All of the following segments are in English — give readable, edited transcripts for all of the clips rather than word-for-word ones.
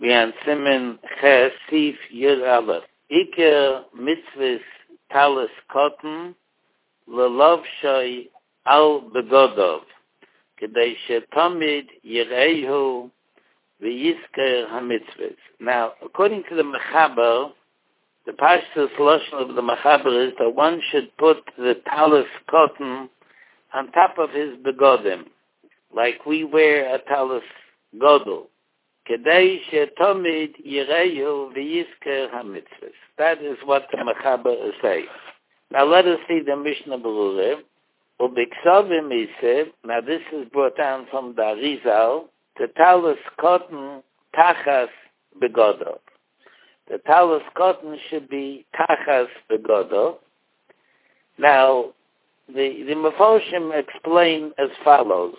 We an Simen Ches Sif Yud Aleph. Iker mitzvahs talis cotton lelav shay al begodov kedei shetamid yireihu v'yizker hamitzvahs. Now, according to the Mechaber, the Pashtus Lashon of the Mechaber is that one should put the talis cotton on top of his begodim, like we wear a talis godel. Kedei shetamid yireihu v'yizker hamitzvahs. That is what the Mechaber is saying. Now let us see the Mishnah Berurah. Ubiksavim Iseh. Now this is brought down from the Arizal. The talis cotton tachas begodov. The talis cotton should be tachas begodov. Now the Mefarshim explain as follows.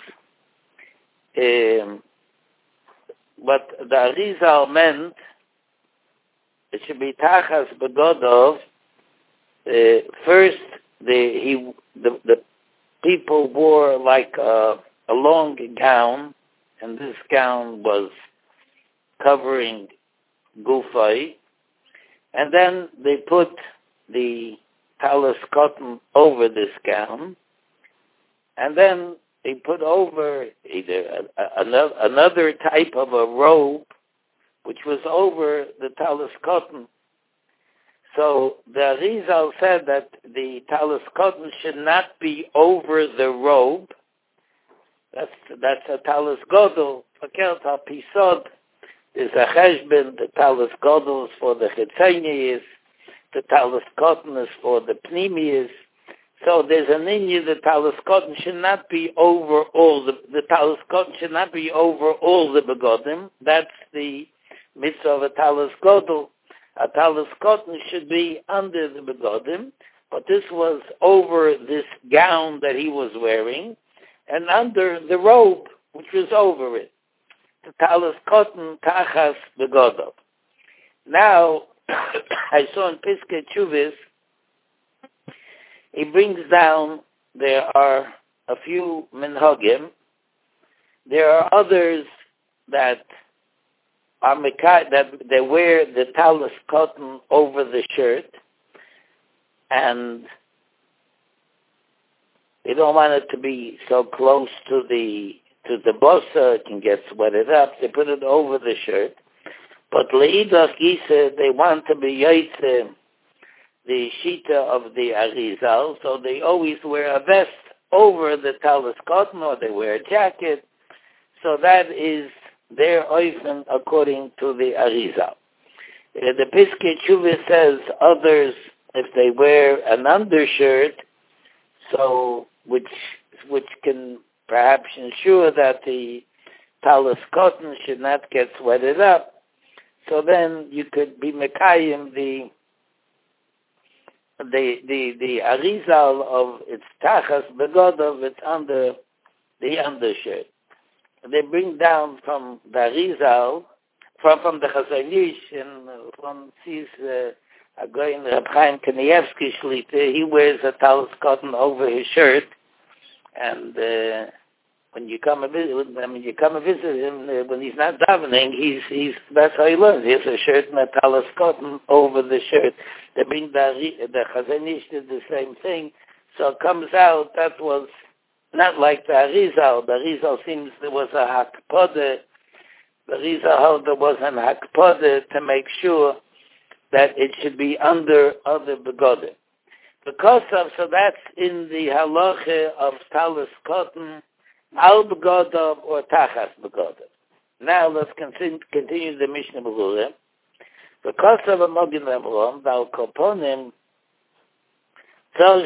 What the Arizal meant, it should be tachas begodov. First, the people wore like a long gown, and this gown was covering gufay, and then they put the talis cotton over this gown, and then they put over either another type of a robe, which was over the talis cotton. So the Arizal said that the talis cotton should not be over the robe. That's a talis godel. Fakert ha-pisod. There's a cheshbon. The talis godel is for the chitzonius. The talis cotton is for the pnimius. So there's an inyan. The talis cotton should not be over all the talis cotton should not be over all the begodim. That's the mitzvah of a talis godel. A talis cotton should be under the begodim, but this was over this gown that he was wearing, and under the robe, which was over it. The talis cotton tachas begodov. Now, I saw in Piskei Teshuvos, he brings down, there are a few minhagim. There are others that they wear the talis cotton over the shirt, and they don't want it to be so close to the bossa, it can get sweated up. They put it over the shirt. But leidach gisa, they want to be yaitze the shita of the Arizal, so they always wear a vest over the talis cotton, or they wear a jacket. So that is their oifen according to the Arizal. The Piskei Teshuvos says others, if they wear an undershirt, so which can perhaps ensure that the talis cotton should not get sweated up, so then you could be mekayim the Arizal of its tachas begodov, it's under the undershirt. They bring down from the Arizal, from the Chazon Ish, and one sees a guy in Reb Chaim Kanievsky Shlita, he wears a talis cotton over his shirt, and when you come and visit him, when he's not davening, he's that's how he learns. He has a shirt and a talis cotton over the shirt. They bring the Chazon Ish did the same thing, so it comes out that was not like the Arizal. The Arizal seems there was a hakpode. The Arizal held there was an hakpode to make sure that it should be under other begodim. Because of, so that's in the halacha of talis cotton, al begodov or tachas begodov. Now let's continue the Mishnah Berurah. Because of a Mogen Lemron, thou koponim, that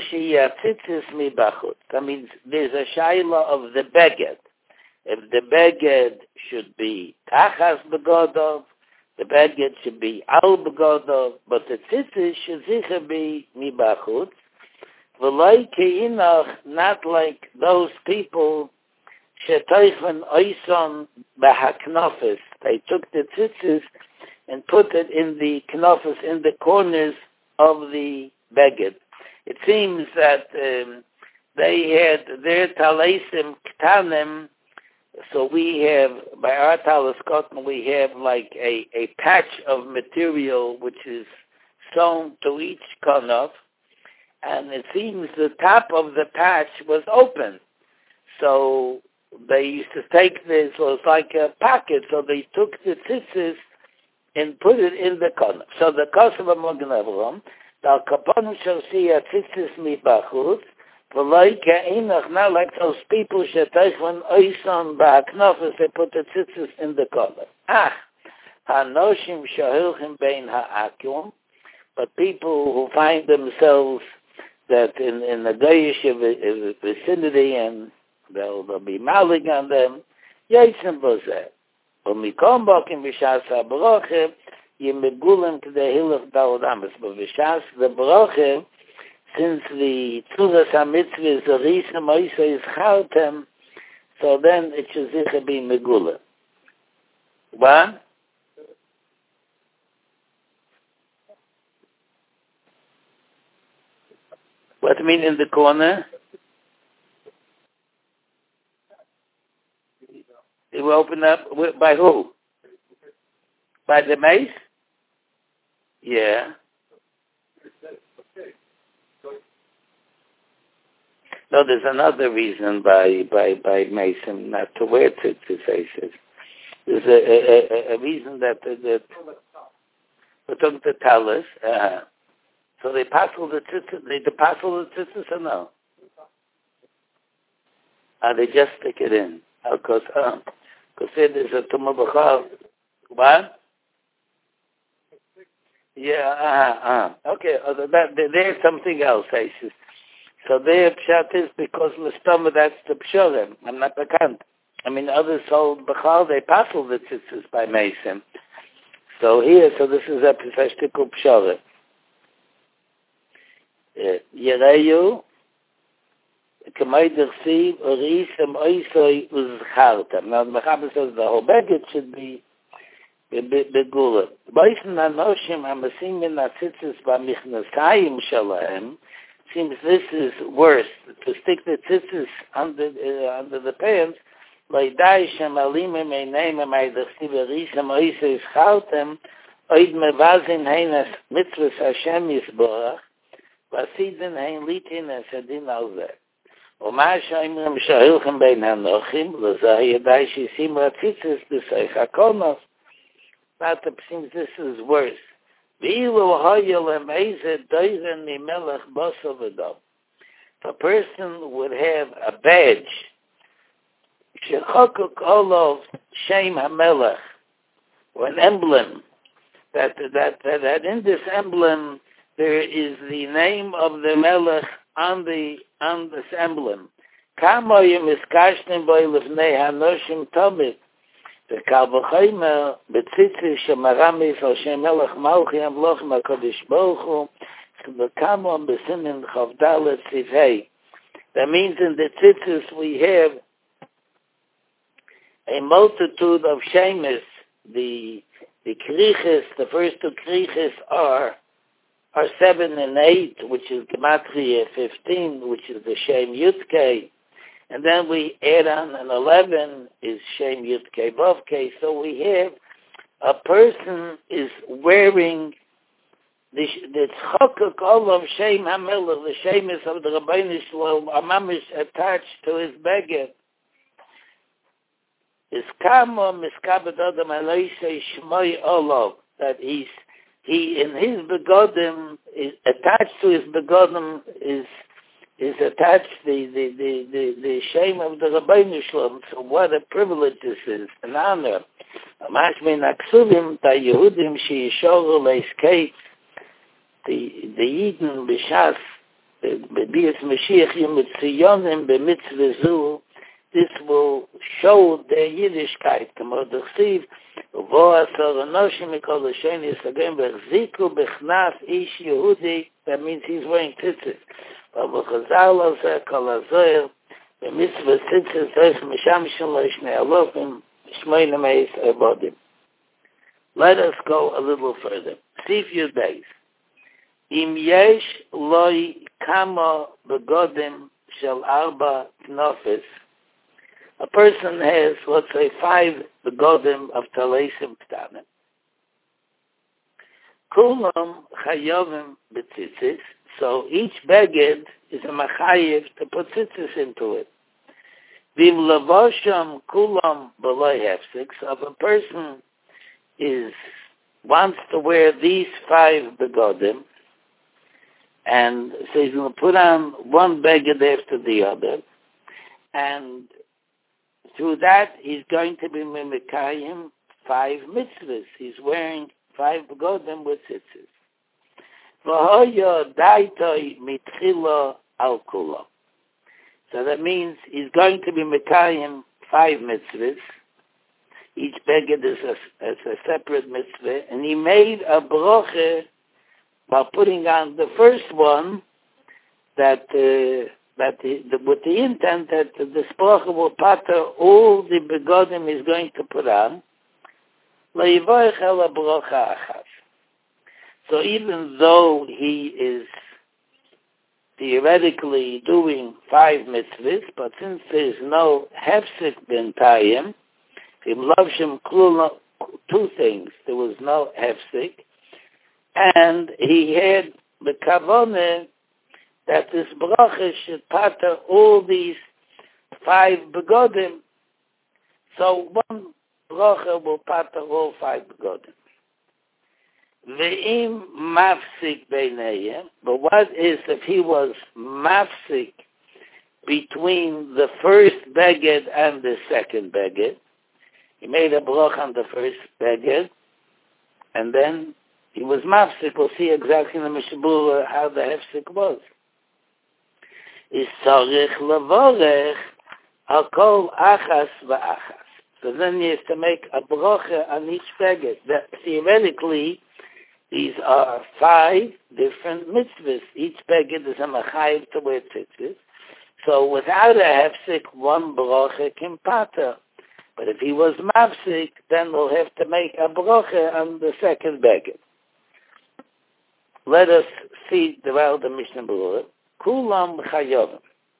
means there's a shaila of the beged. If the beged should be tachas begodov, the beged should be al begodov, but the tzitzis should sicher be mibachutz. V'loi keinach, not like those people shetoichen oison behaknofis. They took the tzitzis and put it in the knofis, in the corners of the beged. It seems that they had their taleisim ktanim So we have, by our telescope, we have like a patch of material which is sewn to each kanaf, and it seems the top of the patch was open. So they used to take this, so it's like a pocket, so they took the tzitzis and put it in the kanaf. So the Kosovo Magen Avraham, the Kapanim shall see a tzitzis mibachutz, not like those people when oisan ba'aknofes, they put the tzitzis in the kanaf. Hanoshim shahilchim bein ha'akum, but people who find themselves that in the Goyish vicinity and they'll be mouthing on them, Yaitzim bozeh. When we come back in Vishas HaBroche, Yimegulem K'dei Hilach Dalad Ames. But Vishas the Broche, since the Tzuras HaMitzvah is a Risa Moisa is Chartem, so then it should sicher be Megulem. What? What do you mean in the corner? It will open up by who? By the mace? Yeah. No, there's another reason by Mason not to wear tzitzis. There's a reason that took the talus. So they passel the tzitzis or no? They just stick it in. Because there's a tumah b'chal. What? Yeah, Okay, there's something else, I see. So their pshat is because l'stama, that's the psharim. I'm not bekannt. I mean, others sold b'chal, they passel the tzitzis by Mason. So this is a peshtikul psharim. Yereyu, Kamaider Siv, Orisem Oisoi Uzchartam. Now, the Mechaber says the whole beged should be begula. Boisen Anoshim Hamasim in Atzitzis B'Michnasayim Shalahem. Seems this is worse, to stick the tzitzis under the pants. Loidai Shem Alimim Eineim Amaider Siv Orisem Oisoi Uzchartam. Oid Mevazin Heinas Mitzvahs Hashem Yisborach. Vasidin Hein Litin Esadin Alzeh. ומה שאומרים שהילכם בין הנוחים, לזה ידעי שישים רציצס בסייך הקונוס. But it seems this is worse. ואילו היה להם איזה דוירן ממלך בוסו ודם. If a person would have a badge, שחוקק עליו שם המלך, or an emblem, that in this emblem there is the name of the melech on this emblem. Kamoyim is kashnim boy lefnei hanoshim tomit. The kalvachoyma betzitzi shemaramis al shem melech malchi amloch makadosh baruch hu the kamon besinin chavdalet sivhei. That means in the tzitzis we have a multitude of shemis. The kriches, the first two kriches are 7 and 8, which is Gematria 15, which is the Shem Yudke. And then we add on an 11 is Shem Yudke Vavke. So we have a person is wearing the Tzchokuk Olam Shem HaMelech, the Shemis of the Rabbeinu Shalom, Amamish attached to his beged. Is Kamo Miskabed Adam Aloisei Shmoi Olav, that he in his begodim is attached to his begodim is attached the shame of the Rabbeinu Shalom. So what a privilege this is, an honor. Mashmin aksuvim ta Yehudim sheishoru leiskei the Yidden b'shas b'bias Mashiach yimitziyonim b'mitzvah zu. This will show their Yiddishkeit. Kamo d'chsiv uvo asar anoshim mikol l'shen yisagim v'chziku b'chnaf ish Yehudi. That means he's wearing tzitzis. V'chazal l'zeh kol hazoyer b'mitzvah tzitzis zoich misham shaloi shnei alofim shmoyne meis ebodim. Let us go a little further. See if you days. Im yesh loi kamo begodim shel arba knofes. a person has, let's say, 5 begodim of Talesim Ktanim. Kulam Chayovim B'tzitzis, so each beged is a machayev to put tzitzis into it. Vim Lavosham Kulam B'loi Hefsik, so if a person wants to wear these 5 begodim, and so he's going to put on one beged after the other, and through that he's going to be mimikayim 5 mitzvahs. He's wearing 5 begodim with tzitzis. V'hoyo daitoi mitchila al kula. So that means he's going to be mimikayim 5 mitzvahs. Each beged is a separate mitzvah, and he made a broche by putting on the first one with the intent that the broche will pater all the begodim he's going to put on. So even though he is theoretically doing 5 mitzvahs, but since there's no hefsek b'intayim, him loves him 2 things. There was no hefsek, and he had the kavanah that this bracha should pater all these 5 begodim. So one bracha will pater all 5 begodim. Ve'im mafsik beinayim, but what is if he was mafsik between the first beged and the second beged? He made a bracha on the first beged, and then he was mafsik. We'll see exactly in the Mishabura how the hefsik was. Is tzarich levorech al kol achas va'achas. So then he has to make a bracha on each beged. That theoretically, these are 5 different mitzvahs. Each beged is a machayev to wear tzitzis. So without a hefsik, one bracha can pater. But if he was mafsik, then we'll have to make a bracha on the second beged. Let us see the Mishnah Berurah. Kulam chayovim.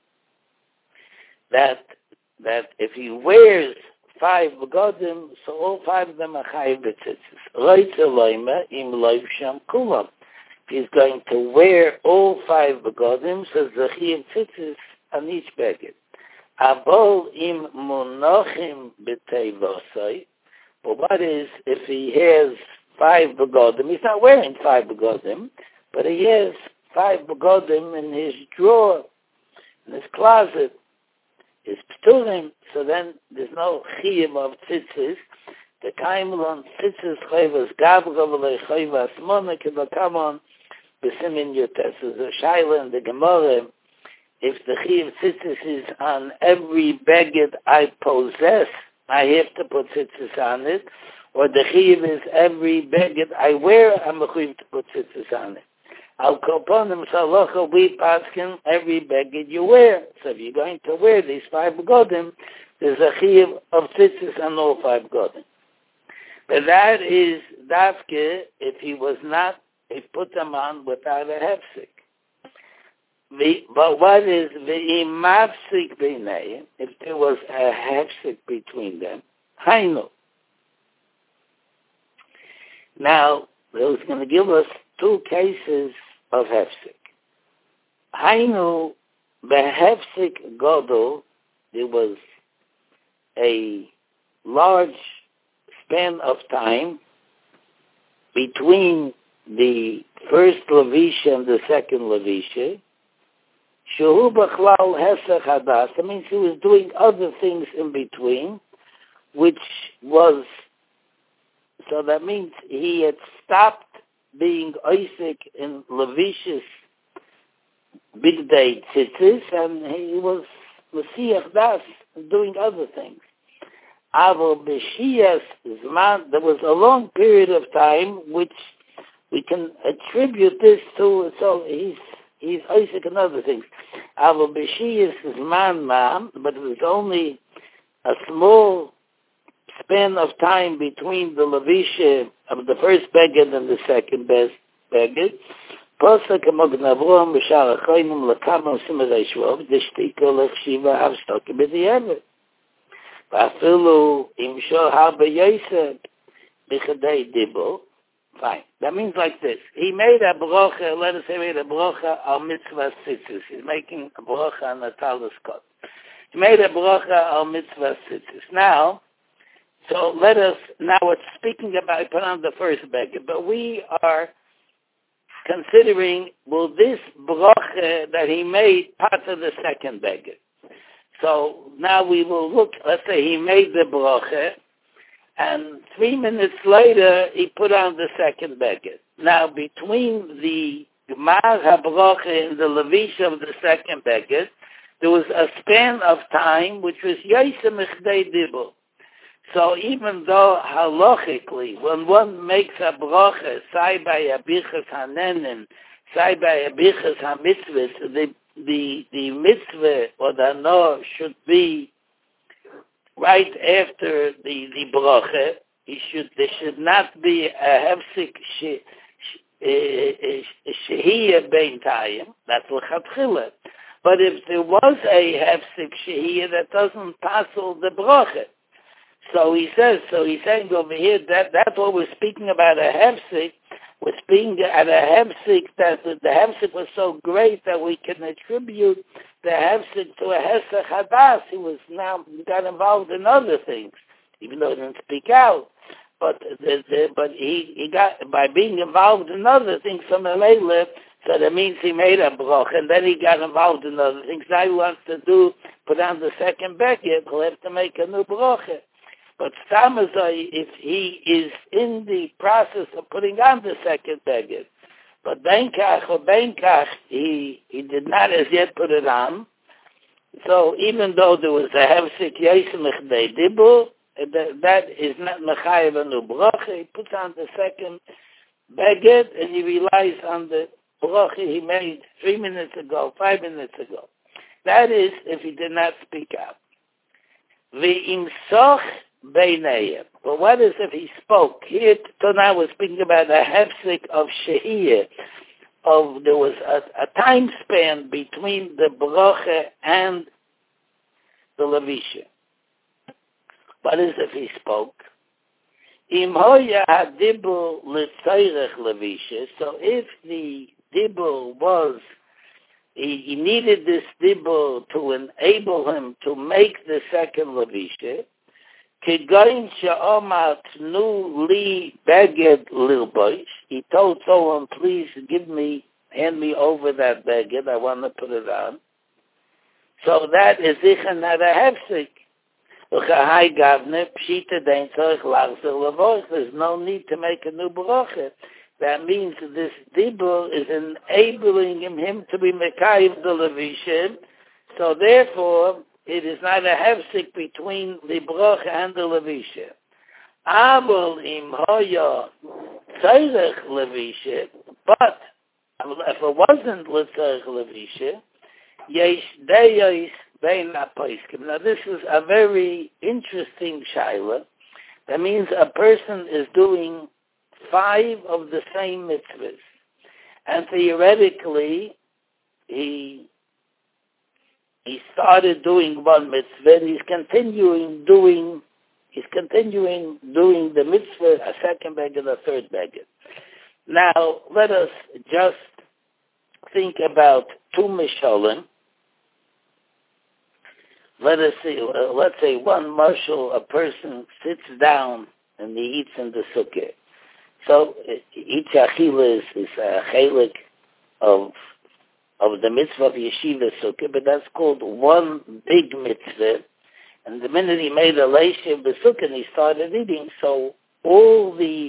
That if he wears 5 begodim, so all 5 of them are chayiv b'tzitzis. Roitze loima im loivsham kulam. If he's going to wear all 5 begodim, so zachiv tzitzis on each beged. Abol im monochim b'teivosai. But what is if he has 5 begodim? He's not wearing 5 begodim, but he has 5 begodim in his drawer, in his closet, his pturim. So then there's no chiyim of tzitzis. The kaimlon tzitzis chayvas gavra v'lei chayvas mona k'vakamon b'simin yotes. There's a shaila in the Gemara. If the chiyim tzitzis is on every beged I possess, I have to put tzitzis on it. Or the chiyim is every beged I wear, I'm a chiyim to put tzitzis on it. Al koponim salacha, we paskin every beged you wear. So if you're going to wear these 5 begodim, there's a chiyuv of tzitzis on all 5 begodim. But that is dafke if he put them on without a hefsik. But what is the imafsik b'nei? If there was a hefsik between them, hainu. Now, it was going to give us 2 cases of hefsik. Hainu, the hefsik godol, there was a large span of time between the first levisha and the second levisha. Shehu b'chlal hesach hadas. That means he was doing other things in between, which was, so that means he had stopped being Isaac in Levish's big day tzitzis, and he was Messiah Das, doing other things. Avo b'shiyas zman, there was a long period of time which we can attribute this to, so he's Isaac and other things. Avo b'shiyas zman ma'am, but it was only a small span of time between the levisha of the first beged and the second beged. Posek amog Avraham b'shar achayim lekama usim reishvov deshtika lechshiva havstokim b'di'evet. Vafilu imshol habe yosef b'chadei dibur. Fine. That means like this. He made a bracha, let us say he made a bracha al mitzvah tzitzis. He's making a bracha on the talus kot. He made a bracha al mitzvah tzitzis. Now, so let us, now it's speaking about, I put on the first beggar, but we are considering, will this bracha that he made part of the second beggar? So now we will look, let's say he made the bracha, and 3 minutes later, he put on the second beggar. Now, between the Gemar HaBracha and the Levisha of the second beggar, there was a span of time which was Yosef Mechdei Dibur. So even though halachically, when one makes a bracha, sai by abichas hanenim, sai by abichas hamitzvahs, the mitzvah or the no should be right after the bracha. There should not be a hefsik shehiyah bein tayim. That's l'chatchila. But if there was a hefsik shehiyah, that doesn't passel the bracha. So he's saying over here that's what we're speaking about, a hefsik. We're speaking at a hefsik that the hefsik was so great that we can attribute the hefsik to a hesach hadas. He was now got involved in other things, even though he didn't speak out. But he got, by being involved in other things, so that means he made a bracha, and then he got involved in other things. Now he wants to put on the second beggar, he'll have to make a new bracha. But Stamazai, if he is in the process of putting on the second beggar, but Benkach, he did not as yet put it on. So even though there was a hefsik Yosef Mechdei Dibur, that is not mechayev a new bracha. He puts on the second beggar, and he relies on the bracha he made 3 minutes ago, 5 minutes ago. That is, if he did not speak out. V'imsoch beinayim. But what is if he spoke? Here, so now we're speaking about a hefsik of shehiyah. There was a time span between the bracha and the levisha. What is if he spoke? Im hoya hadibur l'tzayrech levisha. So if the dibur was, he needed this dibur to enable him to make the second levisha. Kegain she'omar tnu li beged lilbosh. He told someone, please hand me over that beged. I want to put it on. So that is ichen not a hefsik. There's no need to make a new bracha. That means this dibur is enabling him to be mekayim the levisha. So therefore, it is not a hefsik between the bracha and the levisha. Abel im hoya tzarech levisha, but if it wasn't l'tzarech levisha, yesh deyos. Now this is a very interesting shaila. That means a person is doing 5 of the same mitzvahs, and theoretically he started doing one mitzvah. He's continuing doing the mitzvah, a second beggar, a third beggar. Now let us just think about 2 mishalim. Let's say one marshal, a person sits down and he eats in the sukkah. So each achila is a chelik of the mitzvah of yeshiva sukkah, but that's called one big mitzvah. And the minute he made a leisha of the sukkah, he started eating. So all the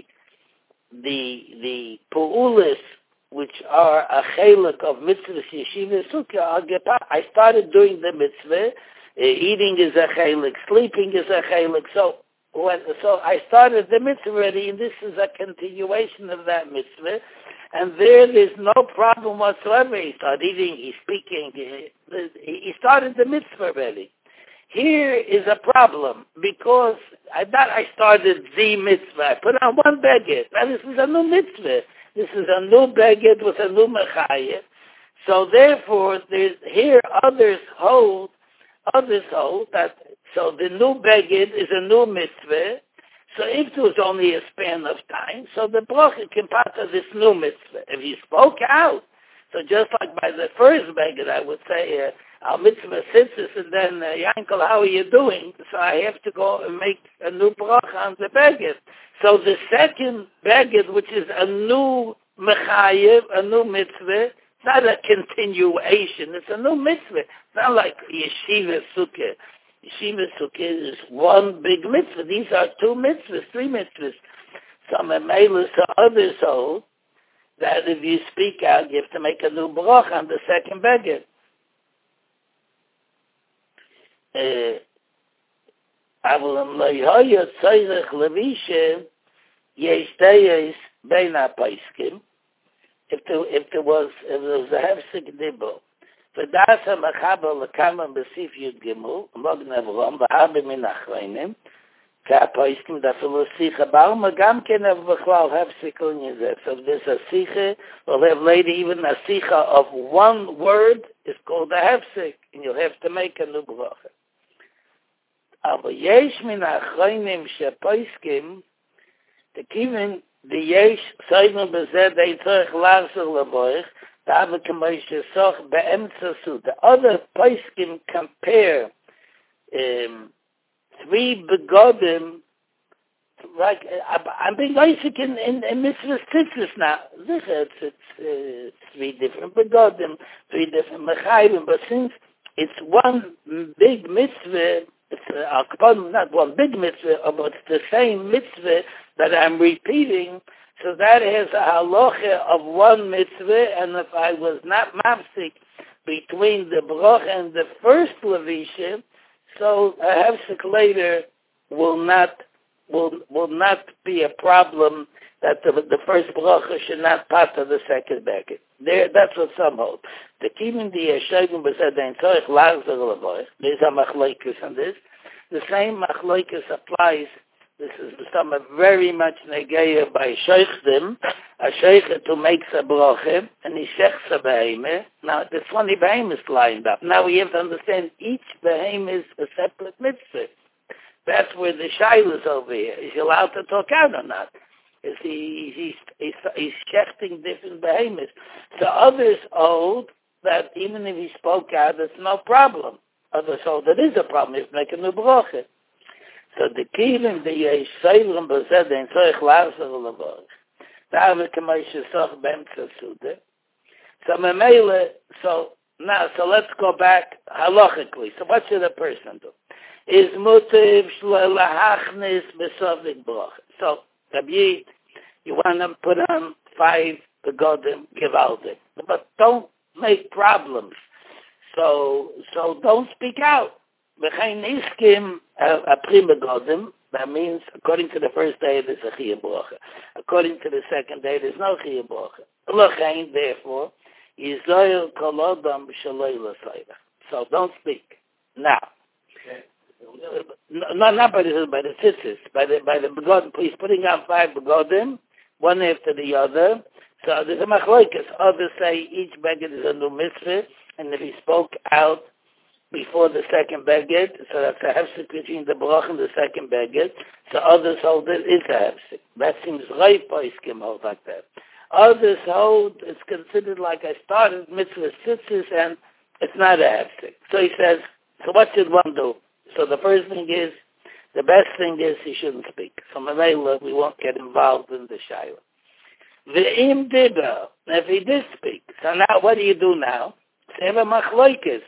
pu'ulis which are a chelik of mitzvah yeshiva sukkah, I started doing the mitzvah. Eating is a chelik, sleeping is a chelik. So I started the mitzvah already, and this is a continuation of that mitzvah. And there's no problem whatsoever. He started eating, he's speaking, he started the mitzvah already. Here is a problem, because I thought I started the mitzvah. I put on one beged. Now this is a new mitzvah. This is a new beged with a new mechayah. So therefore, others hold that So the new beged is a new mitzvah. So if there was only a span of time, so the bracha can part of this new mitzvah. If he spoke out, so just like by the first beged, I would say, our mitzvah sits and then, Yankel, how are you doing? So I have to go and make a new bracha on the beged. So the second beged, which is a new mechayev, a new mitzvah, it's not a continuation, it's a new mitzvah. It's not like yeshiva sukkah. Yeshiva sukkah is one big mitzvah. These are two mitzvahs, three mitzvahs. Some Amelis or others hold that if you speak out, you have to make a new bracha on the second beged. Avalam lo yoya tzorech levisha yesh dayos bein hapaiskim. If there was a hefsek dibur, v'das ha'machaber l'kama b'sif yud gimel mogn avrom v'harbe min achreinim ka'apaiskim dafilu sicha ba'alma gam ken av b'chlal hefsek l'nyezeh. So if there's a sicha, we'll have later even a sicha of one word is called a hefsek, and you'll have to make a new bracha. Aber yesh min achreinim she'paiskim the kiven the yesh sayven bezed they tzorech larsel leboich the other k'moshe soch be'emtza su. The other paiskim compare three begodim, like I'm being basic in mitzvahs tzitzis now. It's three different begodim, three different mechayim, but since it's one big mitzvah, it's not one big mitzvah, but it's the same mitzvah that I'm repeating, so that has a halacha of one mitzvah, and if I was not mafsik between the bracha and the first levisha, so a hefsek later will not be a problem that the first bracha should not part of the second bracket. There, that's what some hold. The kivin the yeshayim b'sed ein tzorech larzor leboich. There's a machlokes on this. The same machlokes applies. This is some very much negeya by sheichdim. A sheichet who makes a bracha and he shechs a behemah. Now the 20 behemoths lined up. Now we have to understand each behemoth is a separate mitzvah. That's where the shaila is over here. Is he allowed to talk out or not? Is he's shechting different behemoths. So others hold that even if he spoke out, it's no problem. Others hold that is a problem. He's making a bracha. So the kivim the yesh seilem b'zed ein tzorech larzor leboich. The other k'moshe soch be'emtza suda. So memele, so let's go back halachically. So what should a person do? Is mutiv shle'lahachnis b'sovik bracha. So Rabbi, you want to put on 5 begodim givaldik, but don't make problems. So don't speak out. V'chein iskim a prim begodim. That means according to the first day there's a chiyuv bracha. According to the second day there's no chiyuv bracha. L'chein therefore yizoyer kol adam shaloi l'soyrech. So don't speak now. No, not by the tzitzis, by the begodim. Please putting on 5 begodim, one after the other. So there's a machlokes. Others say each beged is a new mitzvah, and if he spoke out before the second beged, so that's a hefsek between the bracha and the second beged. So others hold it is a hefsek. That seems right, poiskim hold like that. Others hold it's considered like I started mitzvah tzitzis, and it's not a hefsek. So he says, so what should one do? So the first thing is, the best thing is he shouldn't speak. So Mamela, we won't get involved in the shayla. Ve'im diba, if he did speak, so now what do you do now? So have a machlokes.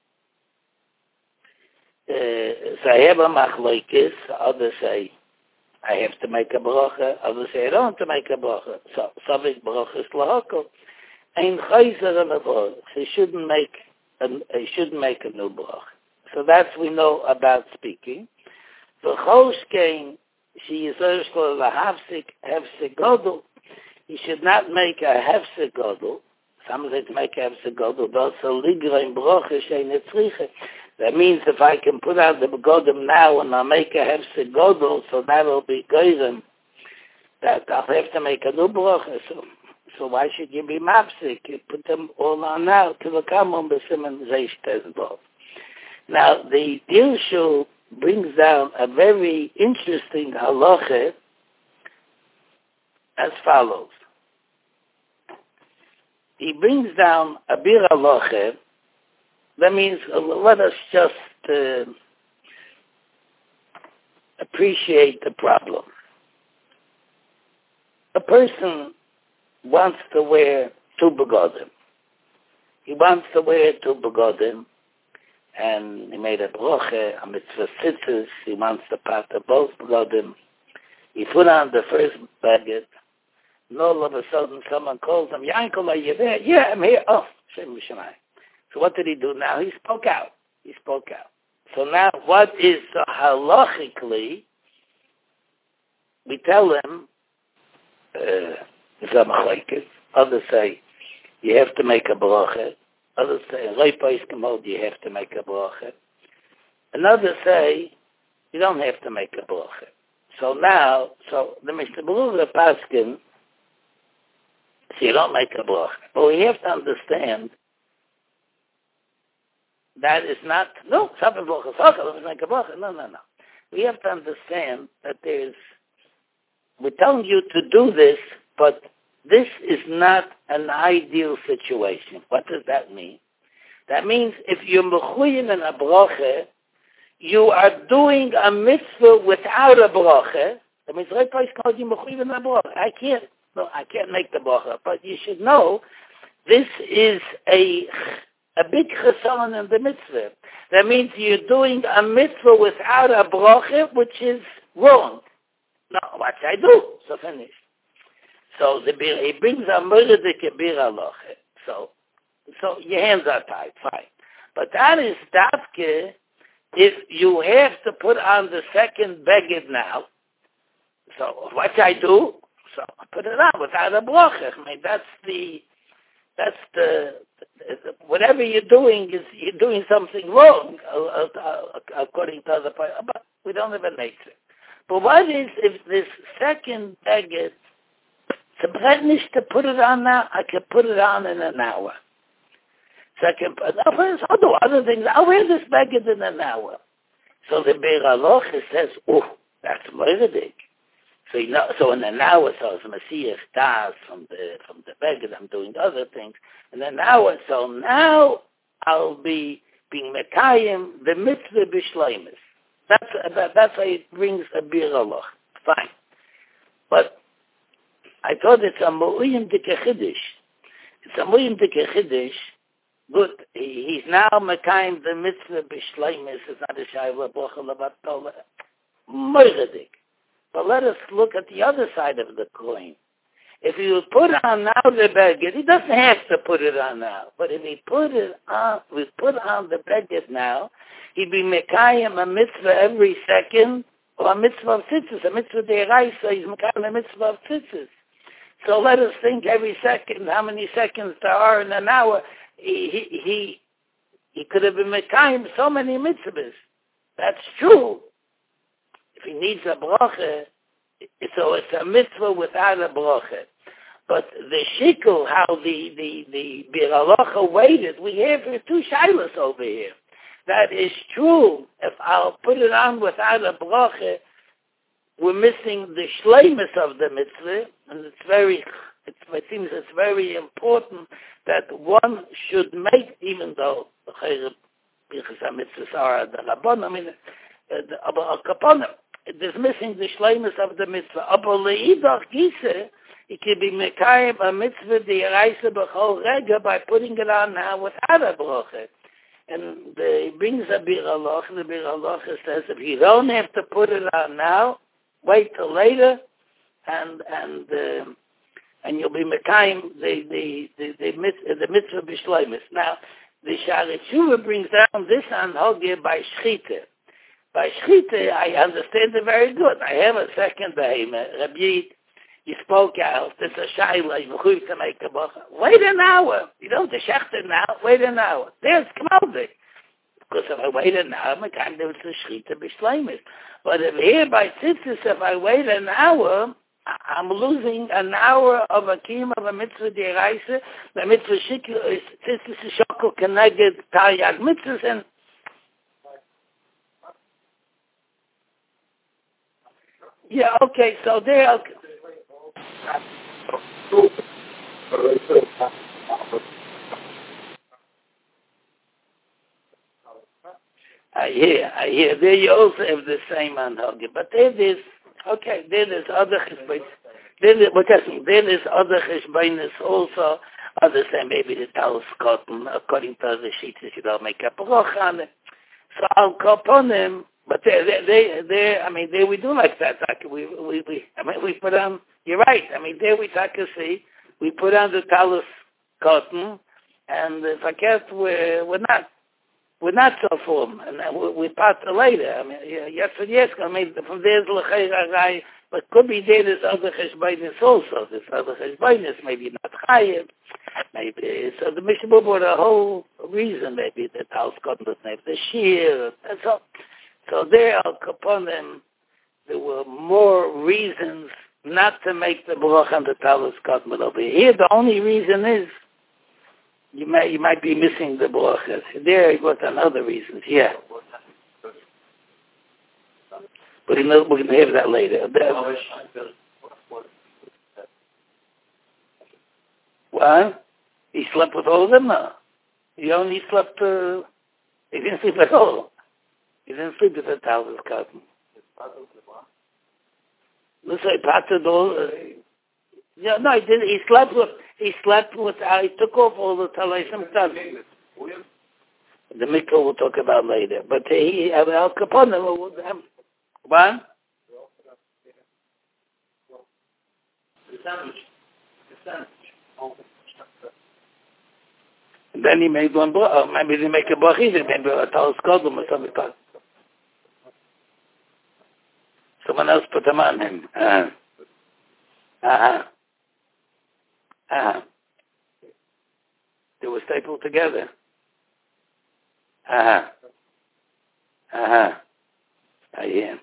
So I have a machlokes, others say, I have to make a bracha, others say I don't have to make a bracha. So, Savik bracha is lahakol. Ein chayzer on a bracha. He shouldn't make a new bracha. So that's we know about speaking. The Choshkein, she is urged la hefsek godel. He should not make a hefsek godel. Some say to make a hefsek godel, but also ligra in broche shein etzriche. That means if I can put out the begodim now and I'll make a hefsek godel, so that will be goyim. That I'll have to make a new broche. So why should you be mapsik? You put them all on now to the common b'simen zeish tezbov. Now, the Dirshu brings down a very interesting halacha as follows. He brings down a bir halacha. That means, let us just appreciate the problem. A person wants to wear two begodim. He wants to wear two begodim, and he made a broche, a mitzvah tzitzis. He wants to part of both begodim. He put on the first baguette, and all of a sudden someone calls him, Yankel, are you there? Yeah, I'm here. Oh, Shem Shemai. So what did he do now? He spoke out. So now what is halachically, we tell him, others say, you have to make a bracha. Others say, you have to make a bracha. And others say, you don't have to make a bracha. So the Mr. Berurah Paskin, so you don't make a bracha. But we have to understand that is not, no, let's make a bracha. No. We have to understand that we're telling you to do this, but this is not an ideal situation. What does that mean? That means if you're mechuyev in a bracha, you are doing a mitzvah without a bracha. That means right place called you mechuyev in a bracha. I can't make the bracha, but you should know this is a big chesaron in the mitzvah. That means you're doing a mitzvah without a bracha, which is wrong. No, what should I do? So finish. So he brings a murdedik bir halacha. So your hands are tied, fine. But that is dafke if you have to put on the second beged now. So what should I do? So I put it on without a bracha. I mean, that's the whatever you're doing you're doing something wrong according to other parts. But we don't have a nature. But what is if this second beged? To put it on now, I can put it on in an hour. Second, I'll do other things. I'll wear this beged in an hour. So the Bir Halacha says, that's murderik. So in an hour, so as Messiah stars from the beged, I'm doing other things. In an hour, so now I'll be being mekayim the mitzvah b'shleimus. That's how it brings a Bir Halacha. Fine, but I thought it's a mu'uyim dike chiddush. Good. He's now mekayim the mitzvah b'shleimus. It's not a shayla bocha levatol murderik. But let us look at the other side of the coin. If you put on now the beged, he doesn't have to put it on now. But if he put on the beged now, he'd be mekayim a mitzvah every second, or a mitzvah of tzitzis, a mitzvah de'eraisa. He's mekayim a mitzvah of tzitzis. So let us think every second how many seconds there are in an hour. He could have been mekayim so many mitzvahs. That's true. If he needs a bracha, so it's a mitzvah without a bracha. But the shikul, how the Bir Halacha waited, we have here two shilas over here. That is true. If I'll put it on without a bracha, we're missing the shleimus of the mitzvah, and it seems it's very important that one should make, even though the mitzvahs are the rabban, I mean, it is missing the shleimus of the mitzvah. Aber leidach gise, it can be mekayim a mitzvah de'eraisa b'chol rega by putting it on now without a bracha. And he brings a Bir Halacha. The Bir Halacha says if you don't have to put it on now, wait till later, and you'll be mekayim the mitzvah b'shleimus. Now the Sha'arei Tshuva brings down this anhogya by shchita. By shchita, I understand it very good. I have a second behemoth. Rabbi Yid, you spoke out. There's a shayla. You have to make a bracha. Wait an hour. You don't have to shechter now. Wait an hour. There's k'maldik. Because if I wait an hour, I can't do it to shchita b'shleimus. But if here by tzitzis, if I wait an hour, I'm losing an hour of a kiyum of a mitzvah de'eraisa. The mitzvah shikul is tzitzis shokol keneged taryag mitzvahs, and Yeah, okay, so there... Okay. I hear. There you also have the same anhage. But there is other cheshbonis. There is other cheshbonis also. Others say maybe the Talis cotton, according to the sheets, you don't make a bracha on it. So I'll call him, but there we do like that. We put on, you're right. There we take a see, we put on the Talis cotton, and if I guess we're not so firm, and we part later. Yes and yes. From there's l'chayra, but could be there's other cheshbonis also. There's other cheshbonis, maybe not chayiv. Maybe so. The Mishnah brought a whole reason. Maybe the Talis cotton doesn't have the shear. So there, Al Kaponim, there were more reasons not to make the bracha on the Talis cotton. But over here, the only reason is. You might be missing the brachas. There you got another reasons, yeah. But we're going to have that later. What? He slept with all of them? No. He only slept, he didn't sleep at all. He didn't sleep with the Talis cotton. Let's say, yeah, no, he didn't. He slept with, he took off all the Talaisim stuff. The Mikkel we'll talk about later. But he, Al Kaponim, what? The sandwich. And then he made one, maybe they make a bracha, maybe a Talis Kodum or something. Someone else put them on him. They were stapled together. I hear.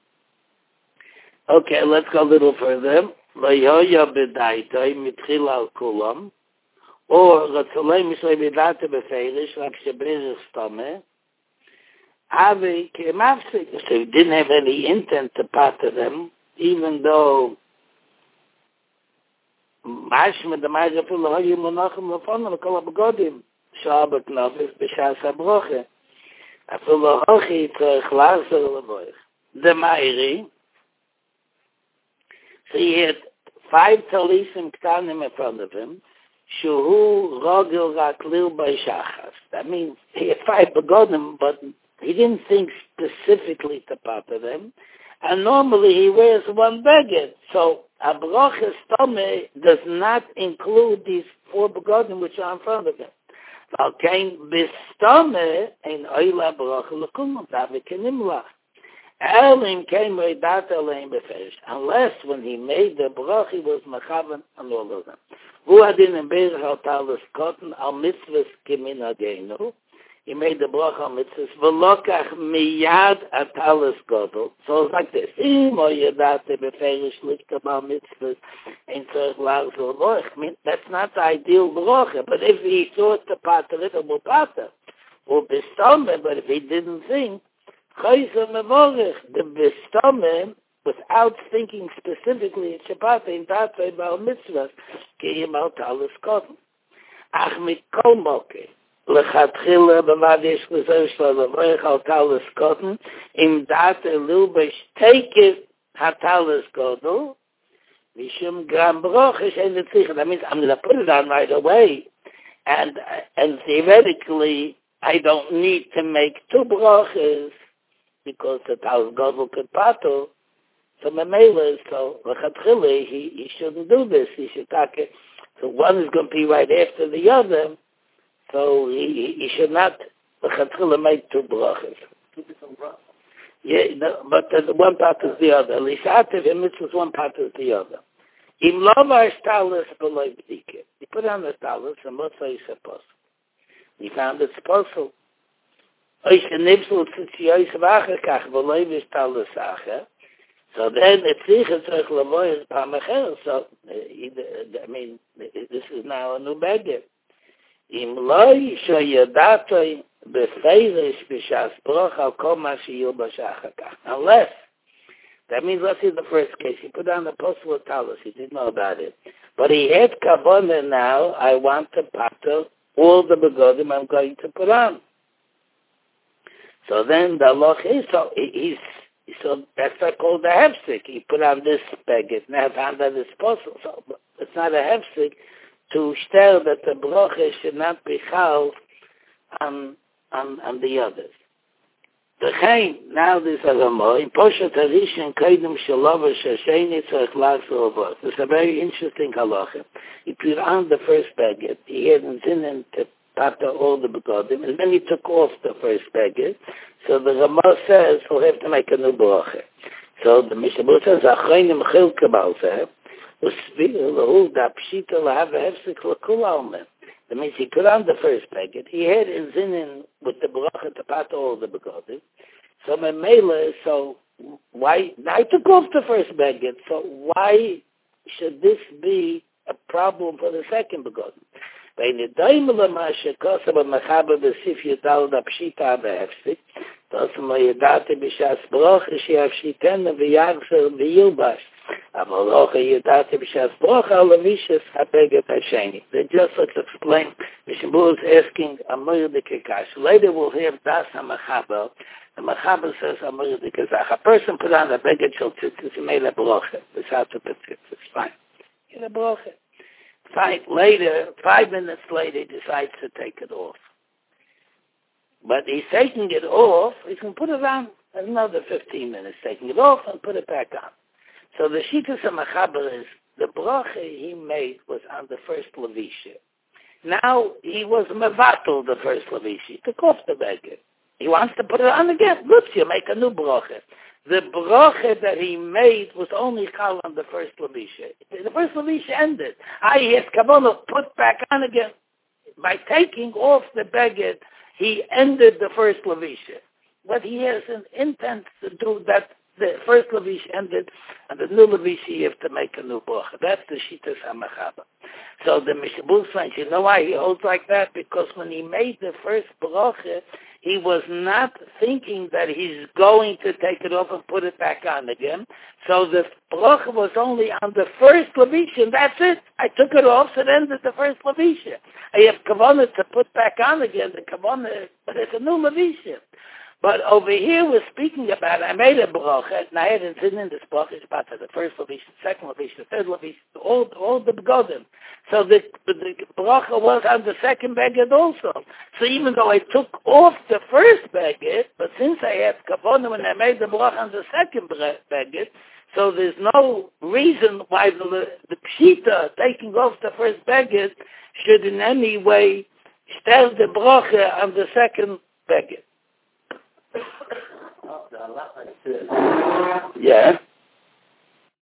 Okay, let's go a little further. Layoya bedaitay mitchil al kulam, or ratzolay mishlei bedate befeirish, like shebrezes stame. Avi kemavsik, so he didn't have any intent to pater them, even though Mashma the Ma'azah Fil Lahoyu Monachim Lafonam Kol HaBegodim Shabbat Novis B'Shas HaBroche Afil Lahochi Tzorech Larzer Lavoich the Ma'iri. So he had 5 Talisim Ktanim in front of him. Shuhu Rogel Raklil B'Shachas. That means he had 5 Begodim, but he didn't think specifically to pater them. And normally he wears 1 beged. So a bracha stome does not include these 4 begodim which are in front of him. Valkein bistome ein oila bracha l'kulum tavikenimlach. Elim came redat alein beferish. Unless when he made the bracha he was mechavan on all of them. Hu adin in berach al talis cotton al mitzvahs kimin agenu. He made the bracha on mitzvahs. V'lokach miyad atalis godol. So it's like this. Imo yadate beferish litkabal mitzvahs in tzorech larzo loich. I mean, that's not the ideal bracha. But if he thought to pater it, will pater. Or bistome, but if he didn't think, chayza mevorech, the bistome, without thinking specifically, it shapate in tatei bal mitzvahs, ki al talis godol. Ach mit kol moke. Lechatchila b'vadish l'zeh shlo l'voich al talis cotton im dat l'ilbesh take it hatalis godol mishum gram brochish and the that means I'm going to put it on right away and theoretically I don't need to make 2 broches because the talis godol could pato so memela so lechatchila he shouldn't do this, he should take it, so one is going to be right after the other. So he should not make 2 brachas. Yeah, no, but one part is the other. Lishatev and mitzvahs, one part is the other. Im lovar talis below b'dike. He put on the talis and what's he supposed? He found it's possible. Oish nibsel tzitziyois v'achakach below vish talis acher. So then it's tzich lavoy pamacher. So I mean, this is now a new beggar. Im loy shoyadato befeirish b'shas broch al kol ma sheyil b'shachakach. Unless That means, let's see the first case. He put on the postal talus. He didn't know about it. But he had kavanah now. I want to pater all the begodim I'm going to put on. So then the halacha is, so that's not called a hefsek. He put on this beged, now under this postal. So it's not a hefsek to stel that the bracha should not be chal on the others. Now this is a more in Poshat Harishin Kaidem Shalava Shasheni Tzarech Lachzor Avos. It's a very interesting halacha. He put on the first beged. He had in Zinnen to pater all the begodim, and then he took off the first beged. So the Ramah says he'll have to make a new bracha. So the Mishabur says Achreinim Chilke Balzeh Usvir Lahu Da Pshita Lahav Hefsek L'Kul Almen. That means he put on the first beged. He had in Zinnen with the bracha to pater all the begodim. So Memela, so why? I took off the first beged. So why should this be a problem for the second begodim? When the daimela mashakosab mechaber b'sif yudal da pshita b'hefsik, tosem lo yedate b'shas bracha she'avshiten v'yagzer v'yilbash. Avolocha yedate b'shas bracha levishes habeged hasheni. They just let's explain. Mishabur is asking a murdik kash. Later we'll hear das ha'mechaber. The mechaber says a murdik kazach. A person put on a beged shiltzitz. He made a bracha. Without the tzitzit, it's fine. In a bracha. 5 minutes later, he decides to take it off. But he's taking it off, he can put it on another 15 minutes, taking it off and put it back on. So the Shittas HaMachaber is, the bracha he made was on the first Levisha. Now, he was mevatel the first Levisha. He took off the beged. He wants to put it on again. Let's you make a new bracha. The bracha that he made was only chal on the first levisha. The first levisha ended. He has kavanah put back on again. By taking off the beged, he ended the first levisha. But he has an intent to do that. The first levisha ended, and the new levisha you have to make a new bracha. That's the Shittas HaMachaber. So the Mishabur says, you know why he holds like that? Because when he made the first bracha, he was not thinking that he's going to take it off and put it back on again. So the bracha was only on the first levisha, and that's it. I took it off, so it ended the first levisha. I have kavanah to put back on again, the kavanah, but it's a new levisha. But over here we're speaking about, I made a bracha, and I had in this bracha, it's about the first levisha, second levisha, third levisha, all the begodim. So the bracha was on the second beged also. So even though I took off the first beged, but since I had kavanah when I made the bracha on the second beged, so there's no reason why the pshita taking off the first beged should in any way stel the bracha on the second beged. Yeah.